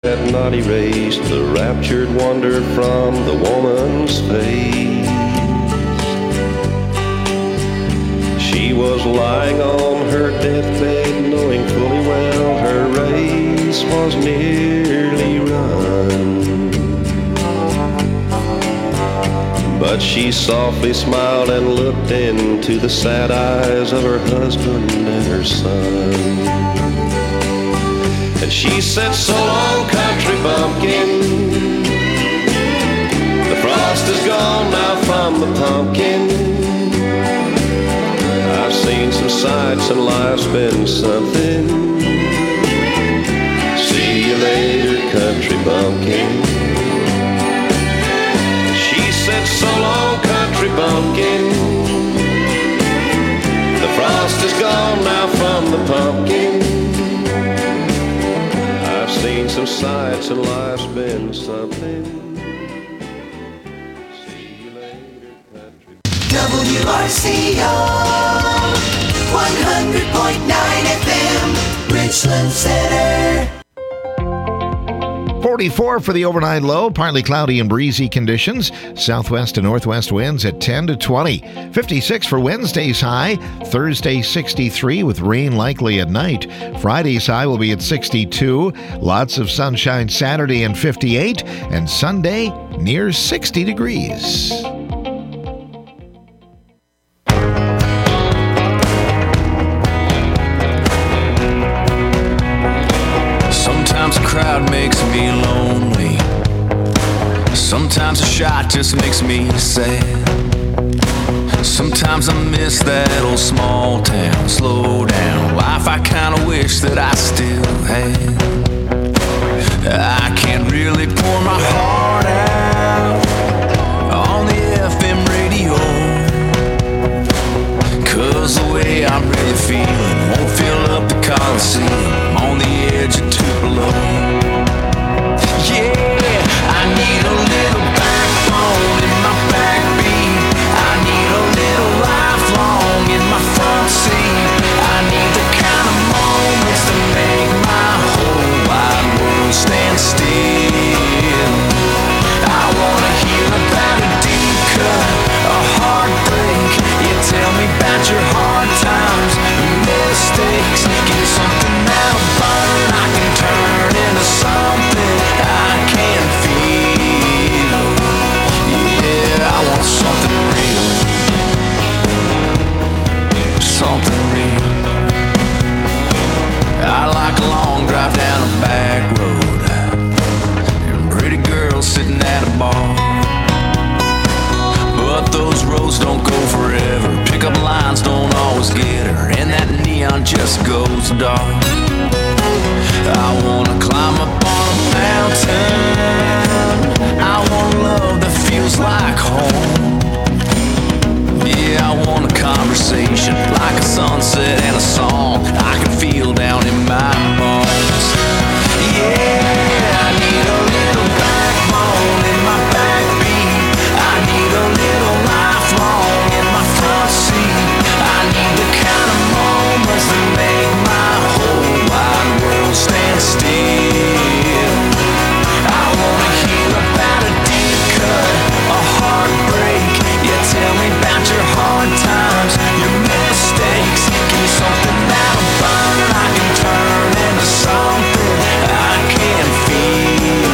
Had not erased the raptured wonder from the woman's face. She was lying on her deathbed, knowing fully well her race was nearly run. But she softly smiled and looked into the sad eyes of her husband and her son. And she said, "So long, country bumpkin. The frost is gone now from the pumpkin. I've seen some sights and life's been something. See you later, country bumpkin." She said, "So long, country bumpkin. The frost is gone now from the pumpkin. Seen some sights and life's been something. See you later, country." WRCO 100.9 FM, Richland Center. 44 for the overnight low, partly cloudy and breezy conditions. Southwest to northwest winds at 10 to 20. 56 for Wednesday's high. Thursday 63 with rain likely at night. Friday's high will be at 62. Lots of sunshine Saturday and 58. And Sunday near 60 degrees. Sometimes a crowd makes me lonely. Sometimes a shot just makes me sad. Sometimes I miss that old small town, slow down life I kinda wish that I still had. I can't really pour my heart out on the FM radio, 'cause the way I'm really feeling won't fill up the Coliseum. I'm on the edge of Tupelo. Yeah, I need a little backbone in my backbeat. I need a little lifelong in my front seat. I need the kind of moments that make my whole wide world stand still. I wanna hear about a deep cut, a heartbreak. You tell me about your hard times, mistakes. Give me something that'll burn, I can turn into something I can feel. Yeah, I want something real. Something real. I like a long drive down a back road and pretty girls sitting at a bar. But those roads don't go forever. Pickup lines don't always get her, and that neon just goes dark. I wanna climb up on a mountain. I want love that feels like home. Yeah, I want a conversation like a sunset and a song I can feel down in my bones. Yeah, I need a little backbone in my backbeat. I need a little lifelong in my front seat. I need the kind of moments that make my whole wide world stand still. I wanna hear about a deep cut, a heartbreak. You tell me about your hard times, your mistakes. Give me something that'll burn, I can turn into something I can feel.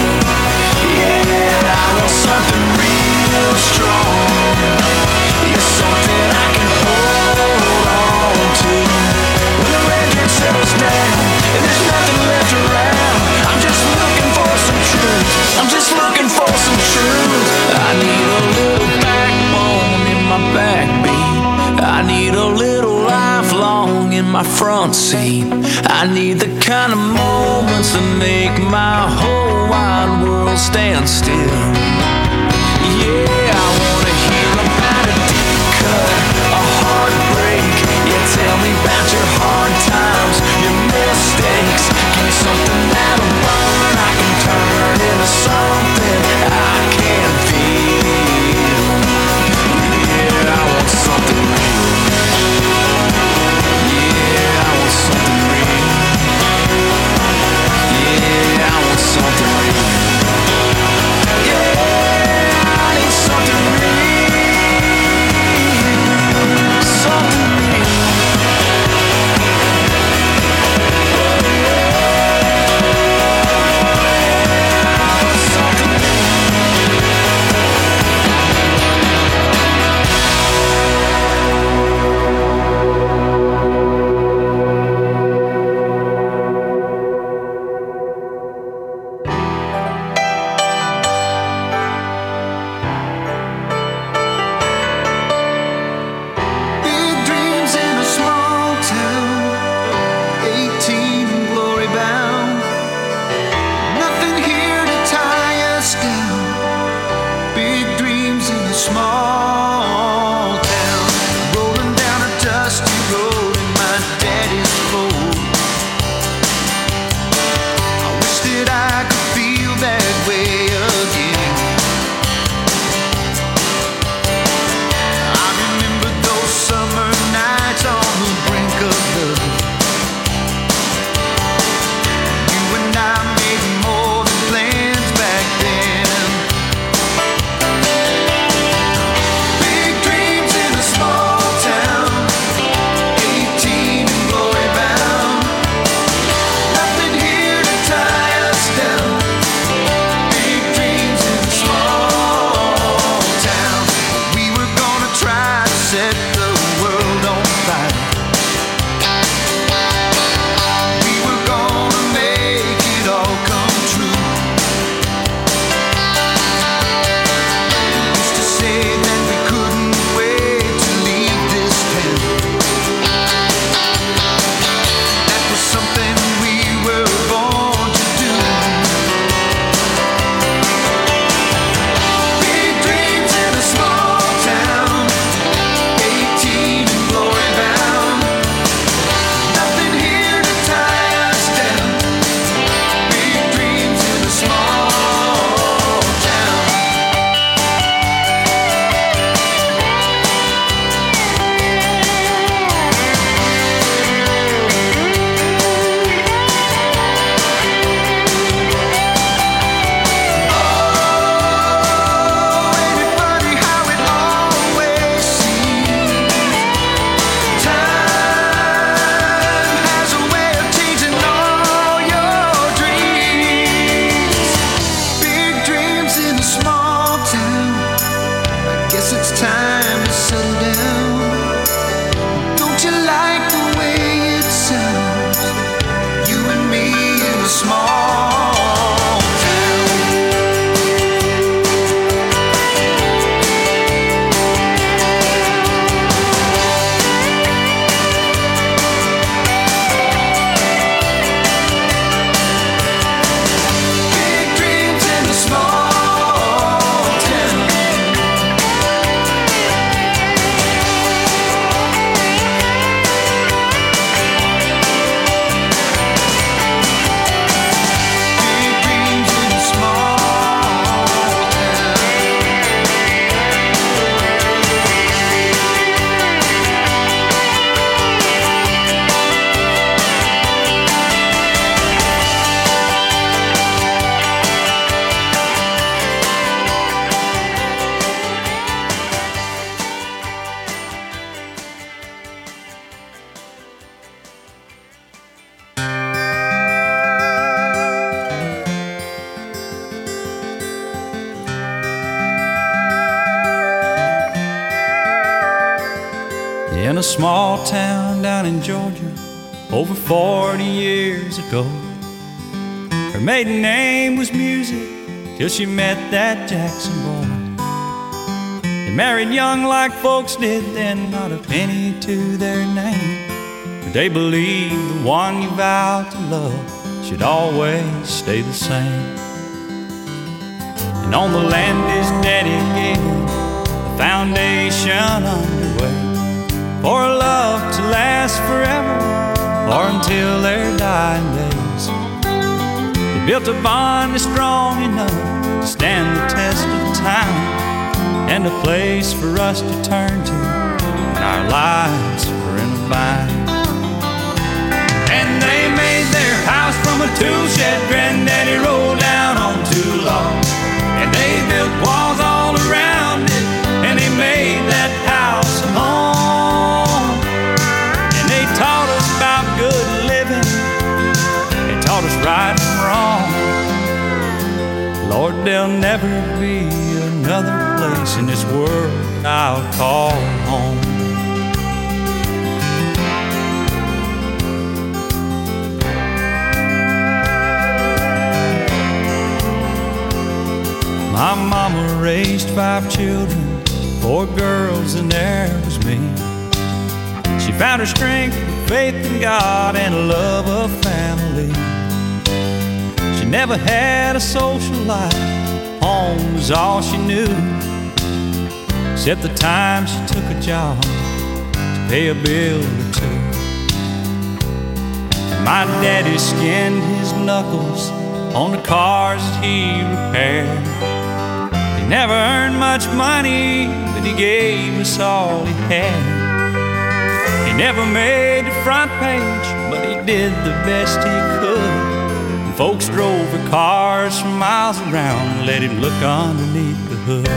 Yeah, I want something real strong. You're something I can hold on to. When the record settles down and there's nothing left around, I'm just looking for some truth. I'm just looking for some truth. I need a little backbone in my backbeat. I need a little lifelong in my front seat. I need the kind of moments that make my whole wide world stand still. Yeah, I wanna hear about a deep cut, a heartbreak. You tell me about your hard times, your mistakes. Give me something that'll burn, I can turn into something I can feel. Yeah, I want something real. Yeah, I want something real. Yeah, I want a small town down in Georgia over 40 years ago. Her maiden name was Music till she met that Jackson boy. They married young like folks did then, not a penny to their name. But they believed the one you vowed to love should always stay the same. And on the land is dedicated, the foundation underway for a love to last forever or until their dying days. They built a bond that's strong enough to stand the test of time, and a place for us to turn to when our lives are in a bind. And they made their house from a tool shed Granddaddy rolled down on too long. And they built walls all around it, and they made that house a home. And they taught us about good living, they taught us right and wrong. Lord, there'll never be another place in this world I'll call home. My mama raised 5 children, 4 girls and there was me. She found her strength with faith in God and a love of family. She never had a social life, home was all she knew, except the time she took a job to pay a bill or two. And my daddy skinned his knuckles on the cars that he repaired. He never earned much money, but he gave us all he had. He never made the front page, but he did the best he could. And folks drove their cars for miles around and let him look underneath the hood.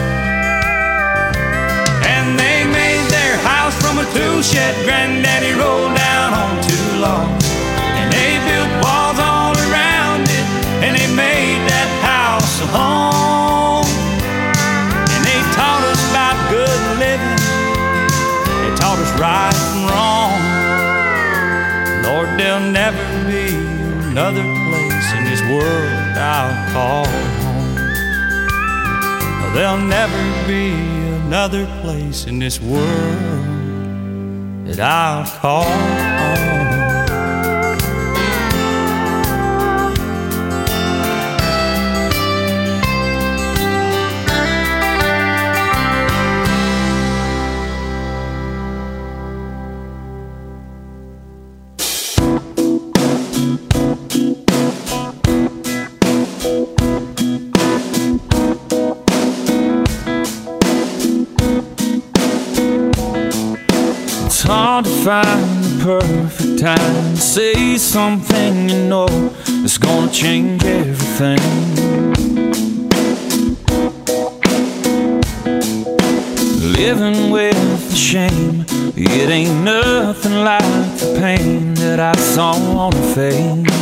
And they made their house from a tool shed Granddaddy rolled down on too long. And they built walls all around it, and they made that house a home. Taught us about good living, they taught us right and wrong. Lord, there'll never be another place in this world I'll call home. No, there'll never be another place in this world that I'll call home. Hard to find the perfect time to say something you know that's gonna change everything. Living with the shame, it ain't nothing like the pain that I saw on her face.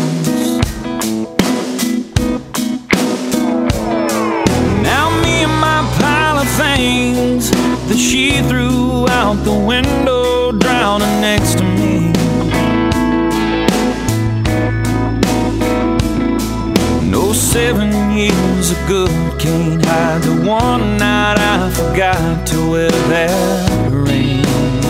Now me and my pile of things that she threw out the window, drowning next to me. No 7 years of good can't hide the one night I forgot to wear that ring.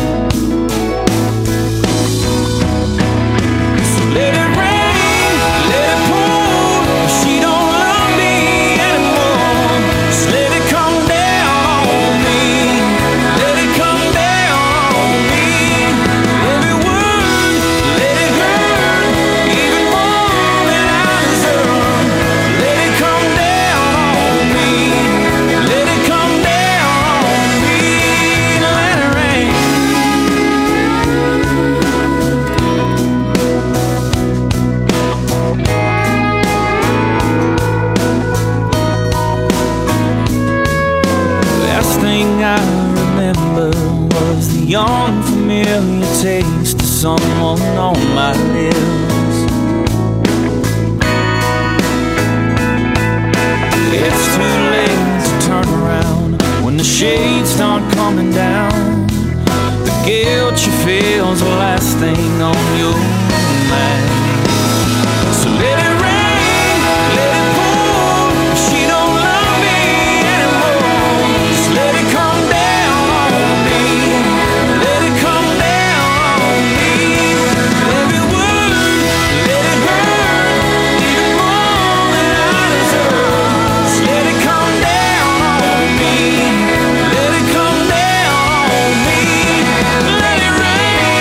So let it rain, let it pour, she don't love me anymore. Just let it come down on me, let it come down on me. Every word, let it hurt, even more than I deserve. Let it come down on me, let it come down on me. Let it rain. Last thing I remember was the unfamiliar taste of someone on my lips. It's too late to turn around when the shades start coming down. The guilt you feel's the last thing on your mind. So let it rain, let it pour. If she don't love me anymore, just let it come down on me. Let it come down on me. Every word, let it hurt even more than I deserve. Just let it come down on me. Let it come down on me. Let it rain.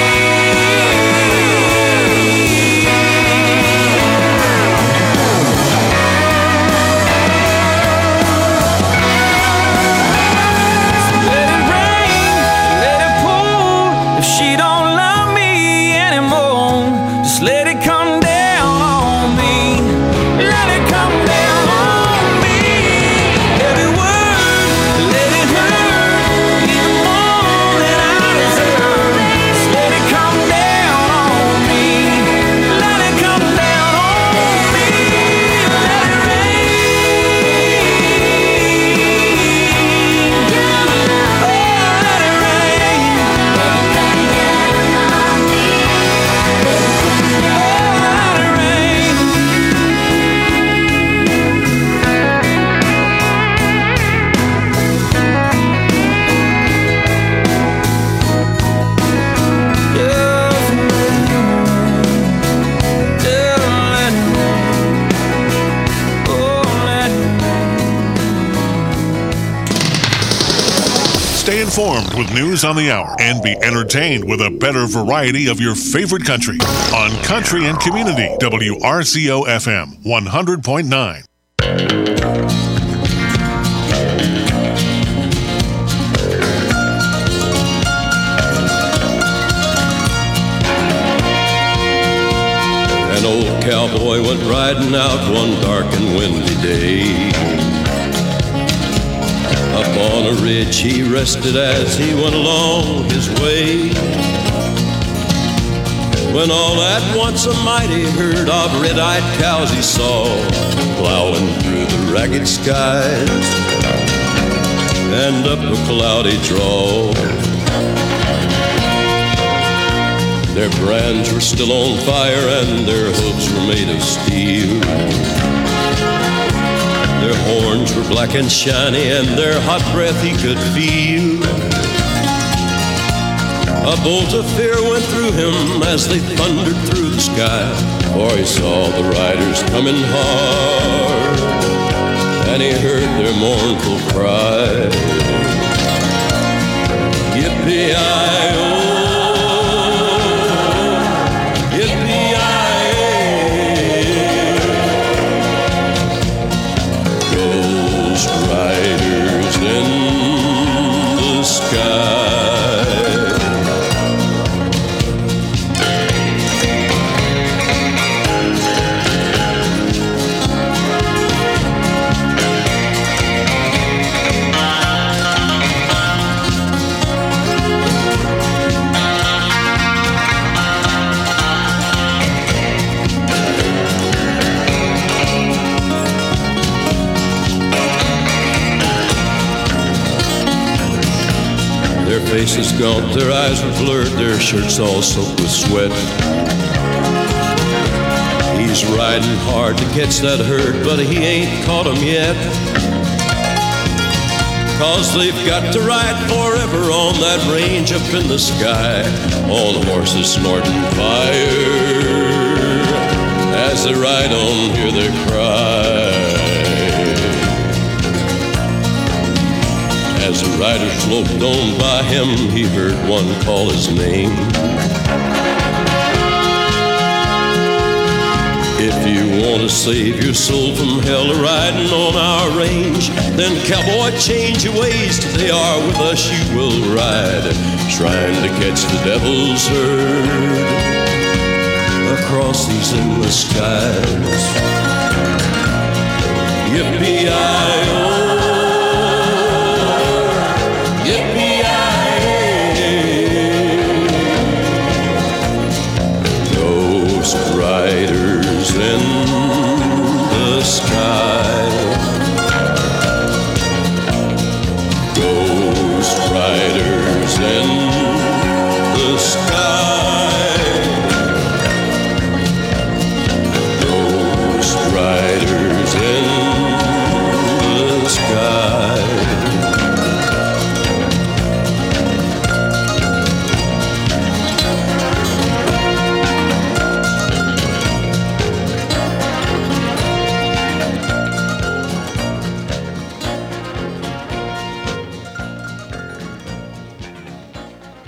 Let it rain, let it pour. If she don't love me anymore, just let it come down on me. Let it come down on me. Every word, let it hurt even more than I deserve. Just let it come down on me. Let it come down on me. Let it rain. Oh, let it rain. Oh, let it rain. Stay informed with news on the hour and be entertained with a better variety of your favorite country on Country and Community, WRCO FM 100.9. An old cowboy went riding out one dark and windy day. Up on a ridge he rested as he went along his way, when all at once a mighty herd of red-eyed cows he saw plowing through the ragged skies and up a cloudy draw. Their brands were still on fire and their hooves were made of steel. Their horns were black and shiny and their hot breath he could feel. A bolt of fear went through him as they thundered through the sky, for he saw the riders coming hard and he heard their mournful cry. Yippee-i-oh, riders in the sky. Their faces gaunt, their eyes were blurred, their shirts all soaked with sweat. He's riding hard to catch that herd, but he ain't caught 'em yet. 'Cause they've got to ride forever on that range up in the sky, on horses snorting fire. As they ride on, hear their cry. As the riders loped on by him, he heard one call his name. If you want to save your soul from hell riding on our range, then cowboy, change your ways. Today are with us you will ride, trying to catch the devil's herd across these endless skies. Yippee-i-oh, riders in the sky, ghost riders in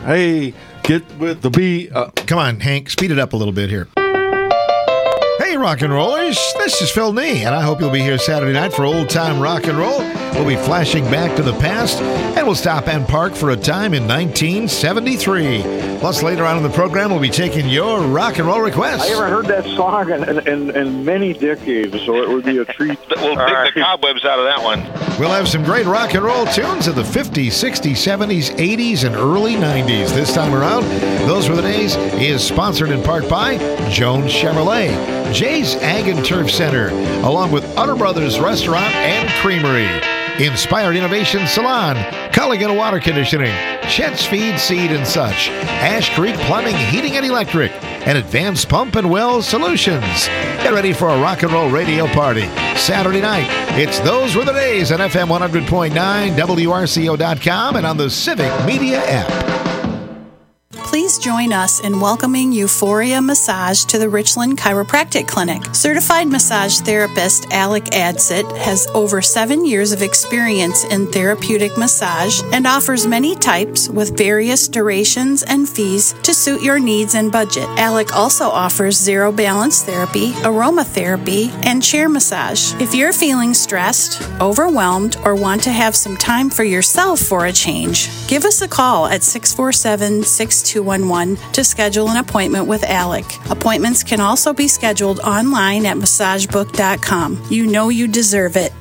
Hey, get with the beat. Come on, Hank, speed it up a little bit here. Hey, rock and rollers, this is Phil Nee, and I hope you'll be here Saturday night for old-time rock and roll. We'll be flashing back to the past, and we'll stop and park for a time in 1973. Plus, later on in the program, we'll be taking your rock and roll requests. I haven't heard that song in many decades, so it would be a treat. We'll dig the cobwebs out of that one. We'll have some great rock and roll tunes of the 50s, 60s, 70s, 80s, and early 90s. This time around, Those Were the Days is sponsored in part by Jones Chevrolet, Jay's Ag and Turf Center, along with Utter Brothers Restaurant and Creamery, Inspired Innovation Salon, Culligan Water Conditioning, Chet's Feed, Seed and Such, Ash Creek Plumbing, Heating and Electric, and Advanced Pump and Well Solutions. Get ready for a rock and roll radio party Saturday night. It's Those Were the Days on FM 100.9, WRCO.com, and on the Civic Media app. Please join us in welcoming Euphoria Massage to the Richland Chiropractic Clinic. Certified massage therapist Alec Adsit has over 7 years of experience in therapeutic massage and offers many types with various durations and fees to suit your needs and budget. Alec also offers zero balance therapy, aromatherapy, and chair massage. If you're feeling stressed, overwhelmed, or want to have some time for yourself for a change, give us a call at 647-6211 to schedule an appointment with Alec. Appointments can also be scheduled online at massagebook.com. You know you deserve it.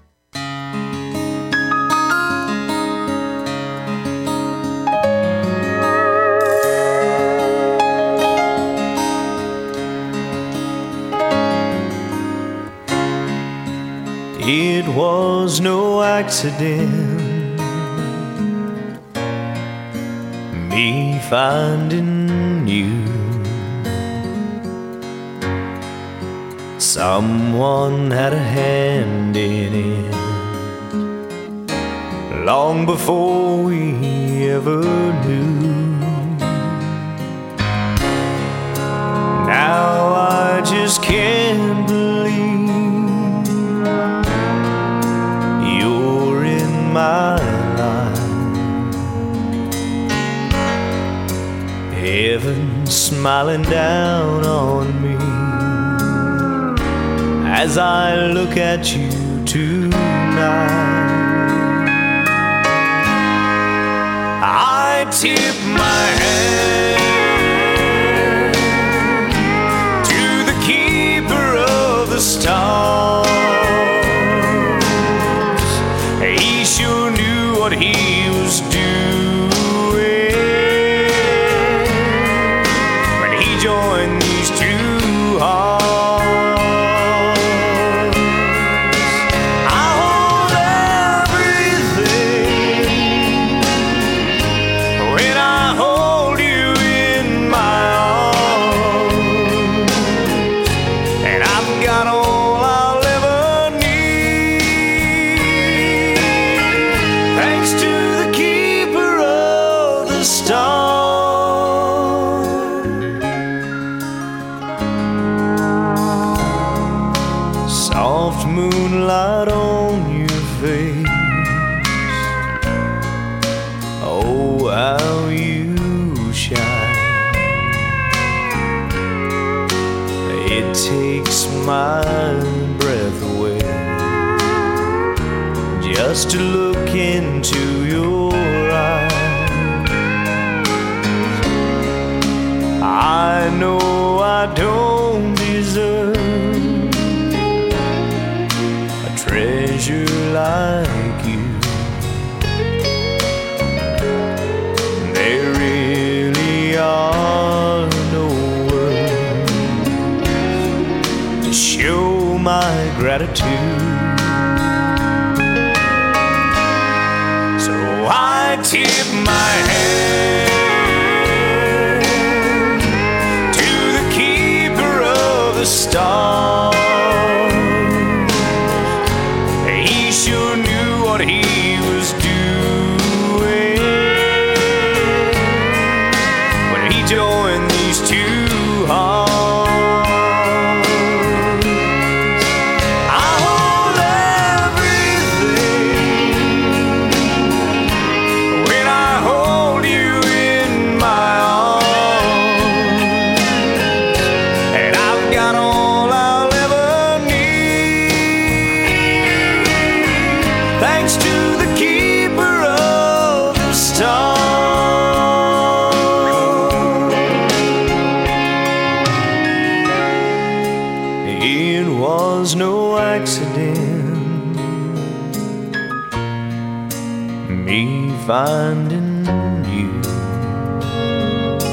It was no accident, me finding you. Someone had a hand in it long before we ever knew. Now I just can't believe you're in my life. Heaven smiling down on me as I look at you tonight. I tip my hand to the keeper of the stars. He sure knew what he was doing when he joined these two hearts. Moonlight on your face, oh how you shine. It takes my breath away just to look into your eyes. I know I don't deserve treasure like you. There really are no words to show my gratitude. So I tip my hand to the keeper of the stars. Sure knew what he was doing when he joined these two hearts. I hold everything when I hold you in thanks to the keeper of the stars. It was no accident, me finding you.